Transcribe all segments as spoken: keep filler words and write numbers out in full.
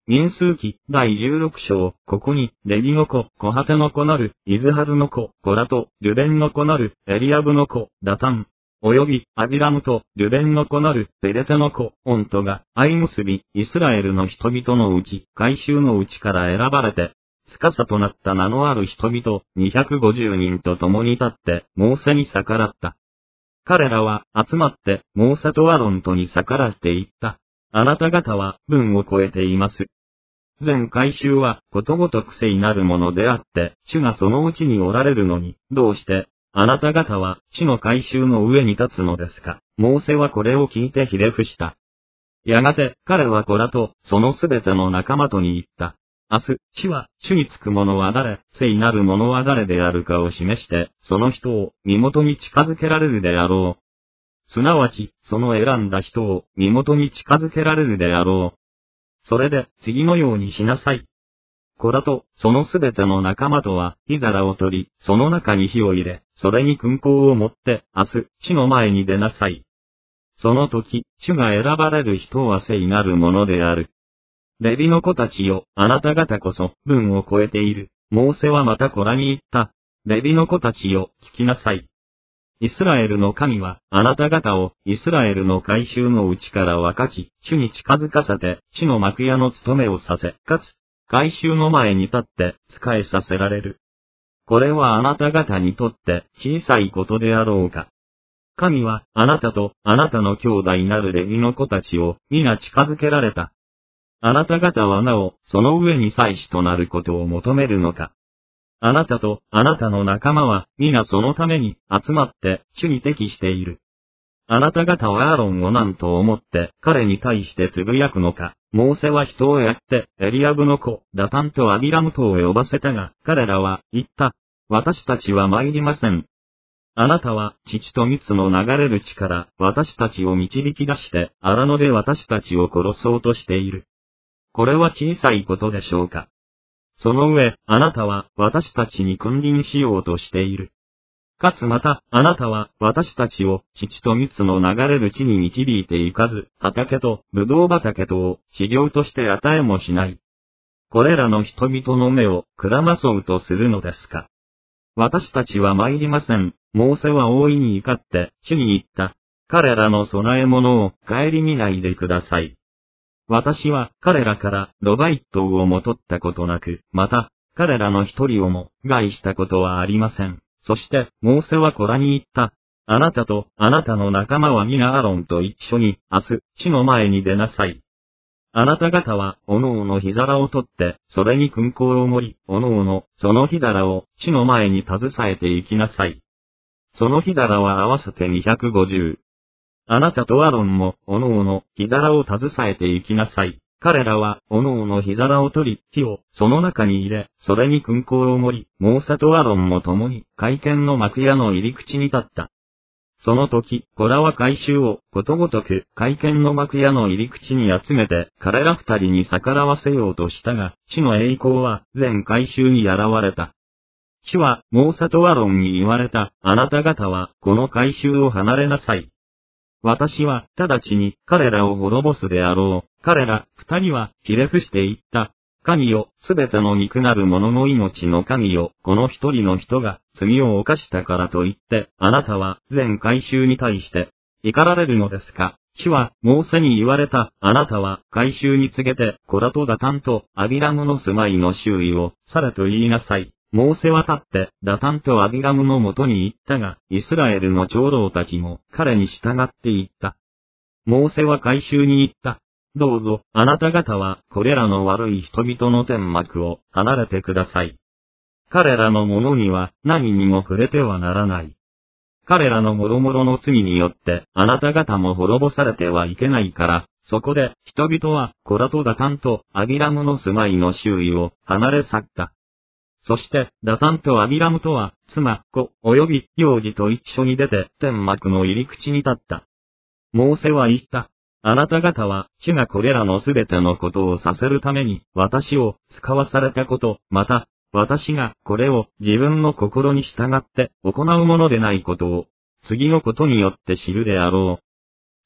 民数記第じゅうろく章、ここに、レビの子、コハテの子なる、イズハルの子、コラと、ルベンの子なる、エリアブの子、ダタン、および、アビラムと、ルベンの子なる、ペレテの子、オントが、相結び、イスラエルの人々のうち、改宗のうちから選ばれて、司となった名のある人々、にひゃくごじゅうにんと共に立って、モーセに逆らった。彼らは、集まって、モーセとアロンとに逆らって言った。あなた方は、文を超えています。全改宗は、ことごとく聖なるものであって、主がそのうちにおられるのに、どうして、あなた方は、主の改宗の上に立つのですか。モーセはこれを聞いてひれ伏した。やがて、彼はコラと、そのすべての仲間とに言った。明日、主は、主につく者は誰、聖なる者は誰であるかを示して、その人を、身元に近づけられるであろう。すなわち、その選んだ人を、身元に近づけられるであろう。それで、次のようにしなさい。コラと、そのすべての仲間とは、火皿を取り、その中に火を入れ、それに勲功を持って、明日、主の前に出なさい。その時、主が選ばれる人は聖なるものである。レビの子たちよ、あなた方こそ、文を超えている。モーセはまたコラに言った。レビの子たちよ、聞きなさい。イスラエルの神は、あなた方を、イスラエルの改宗のうちから分かち、主に近づかせて、主の幕屋の務めをさせ、かつ、改宗の前に立って、仕えさせられる。これはあなた方にとって、小さいことであろうか。神は、あなたと、あなたの兄弟なるレビの子たちを、皆近づけられた。あなた方はなお、その上に祭司となることを求めるのか。あなたと、あなたの仲間は、皆そのために、集まって、主に適している。あなた方はアーロンを何と思って、彼に対してつぶやくのか。モーセは人をやって、エリアブの子、ダタンとアビラムとを呼ばせたが、彼らは、言った。私たちは参りません。あなたは、父と蜜の流れる地から、私たちを導き出して、荒野で私たちを殺そうとしている。これは小さいことでしょうか。その上、あなたは、私たちに君臨しようとしている。かつまた、あなたは、私たちを、父と蜜の流れる地に導いて行かず、畑と、ぶどう畑とを、飼料として与えもしない。これらの人々の目を、くらまそうとするのですか。私たちは参りません。モーセは大いに怒って、主に言った。彼らの供え物を、顧みないでください。私は、彼らから、ロバ一頭をも取ったことなく、また、彼らの一人をも、害したことはありません。そして、モーセはコラに言った。あなたと、あなたの仲間は皆アロンと一緒に、明日、主の前に出なさい。あなた方は、おのおの火皿を取って、それに勲功を盛り、おのおの、その火皿を、主の前に携えて行きなさい。その火皿は合わせてにひゃくごじゅう。あなたとアロンも、おのおの、火皿を携えて行きなさい。彼らは、おのおの火皿を取り、火を、その中に入れ、それに勲功を盛り、モーセとアロンも共に、会見の幕屋の入り口に立った。その時、コラは改宗を、ことごとく、会見の幕屋の入り口に集めて、彼ら二人に逆らわせようとしたが、主の栄光は、全改宗に現れた。主は、モーセとアロンに言われた。あなた方は、この改宗を離れなさい。私は、直ちに、彼らを滅ぼすであろう。彼ら、二人は、ひれ伏して言った。神よ、すべての肉なる者の命の神よ、この一人の人が、罪を犯したからと言って、あなたは、全改宗に対して、怒られるのですか。主は、モーセに言われた。あなたは、改宗に告げて、コラとダタンと、アビラムの住まいの周囲を、去れと言いなさい。モーセは立って、ダタンとアビラムのもとに行ったが、イスラエルの長老たちも、彼に従って行った。モーセは改宗に言った。どうぞ、あなた方は、これらの悪い人々の天幕を、離れてください。彼らのものには、何にも触れてはならない。彼らの諸々の罪によって、あなた方も滅ぼされてはいけないから、そこで、人々は、コラとダタンと、アビラムの住まいの周囲を、離れ去った。そして、ダタンとアビラムとは、妻、子、及び、幼児と一緒に出て、天幕の入り口に立った。モーセは言った。あなた方は、主がこれらのすべてのことをさせるために、私を使わされたこと、また、私がこれを自分の心に従って行うものでないことを、次のことによって知るであろう。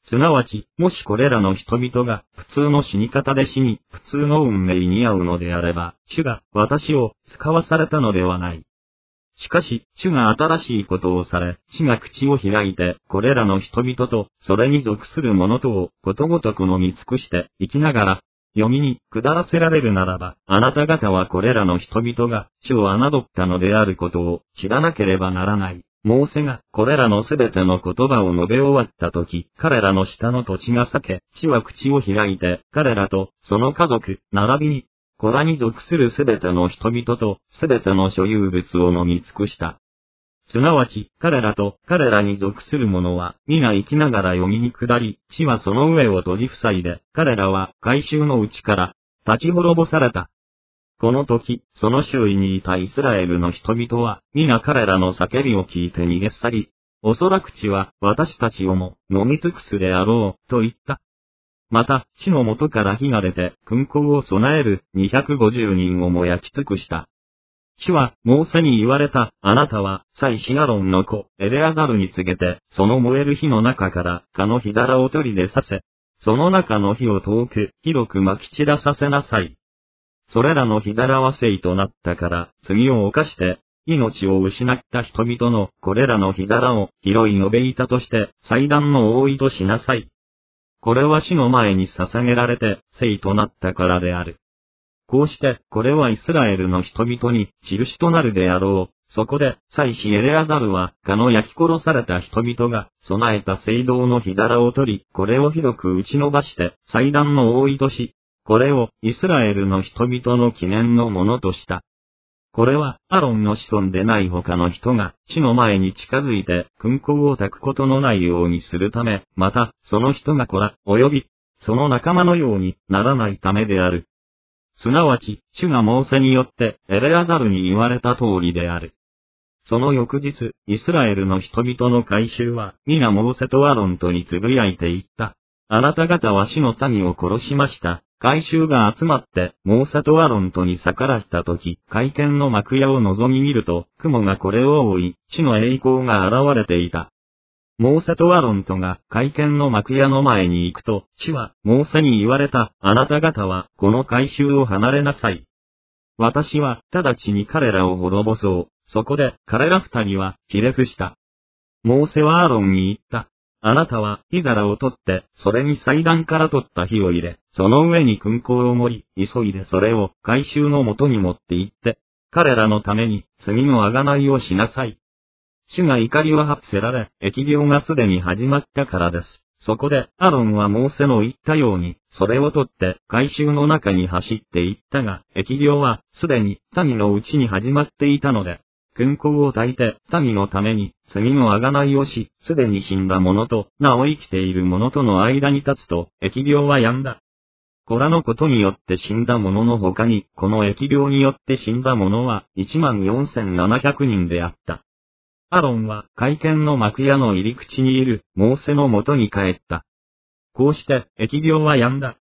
すなわち、もしこれらの人々が普通の死に方で死に、普通の運命に遭うのであれば、主が私を使わされたのではない。しかし、主が新しいことをされ、主が口を開いて、これらの人々と、それに属する者とを、ことごとく飲み尽くして、生きながら、読みに下らせられるならば、あなた方はこれらの人々が、主を侮ったのであることを、知らなければならない。モーセが、これらのすべての言葉を述べ終わったとき、彼らの下の土地が裂け、地は口を開いて、彼らと、その家族、並びに、子らに属するすべての人々と、すべての所有物を飲み尽くした。すなわち、彼らと、彼らに属する者は、皆生きながら読みに下り、地はその上を閉じ塞いで、彼らは、改宗のうちから、立ち滅ぼされた。この時、その周囲にいたイスラエルの人々は、皆彼らの叫びを聞いて逃げ去り、おそらく地は、私たちをも、飲み尽くすであろう、と言った。また、地の元から火が出て、勲功を備えるにひゃくごじゅうにんをも焼き尽くした。主は、モーセに言われた、あなたは、祭司アロンの子、エレアザルに告げて、その燃える火の中から、蚊の火皿を取り出させ、その中の火を遠く、広く撒き散らさせなさい。それらの火皿は聖となったから、罪を犯して、命を失った人々の、これらの火皿を、広い延べ板として、祭壇の覆いとしなさい。これは主の前に捧げられて、聖となったからである。こうして、これはイスラエルの人々に、印となるであろう。そこで、祭司エレアザルは、蚊の焼き殺された人々が、備えた聖堂の火皿を取り、これを広く打ち伸ばして、祭壇の覆いとし、これを、イスラエルの人々の記念のものとした。これは、アロンの子孫でない他の人が、主の前に近づいて、勲功を焚くことのないようにするため、また、その人が子ら、及び、その仲間のようにならないためである。すなわち、主がモーセによって、エレアザルに言われた通りである。その翌日、イスラエルの人々の改宗は、皆モーセとアロンとにつぶやいて言った。あなた方は主の民を殺しました。改宗が集まって、モーセとアロンとに逆らったとき、会見の幕屋を覗み見ると、雲がこれを覆い、主の栄光が現れていた。モーセとアロンとが会見の幕屋の前に行くと、主は、モーセに言われた、あなた方は、この改宗を離れなさい。私は、直ちに彼らを滅ぼそう。そこで、彼ら二人は、ひれ伏した。モーセはアロンに言った。あなたは、火皿を取って、それに祭壇から取った火を入れ、その上に勲功を盛り、急いでそれを、改宗のもとに持って行って、彼らのために、罪の贖いをしなさい。主が怒りは発せられ、疫病がすでに始まったからです。そこで、アロンはモーセの言ったように、それを取って、改宗の中に走って行ったが、疫病は、すでに、民のうちに始まっていたので、勲功を焚いて、民のために、罪の贖いをし、すでに死んだ者と、なお生きている者との間に立つと、疫病は止んだ。子らのことによって死んだ者の他に、この疫病によって死んだ者は、いちまんよんせんななひゃくにんであった。アロンは、会見の幕屋の入り口にいる、モーセのもとに帰った。こうして、疫病は止んだ。